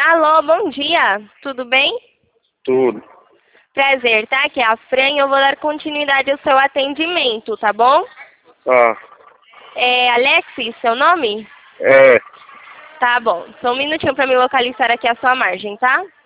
Alô, bom dia. Tudo bem? Tudo. Prazer, tá? Aqui é a Fran e eu vou dar continuidade ao seu atendimento, tá bom? Ah, É Alexis, seu nome? é. Tá bom. Só um minutinho pra me localizar aqui a sua margem, tá?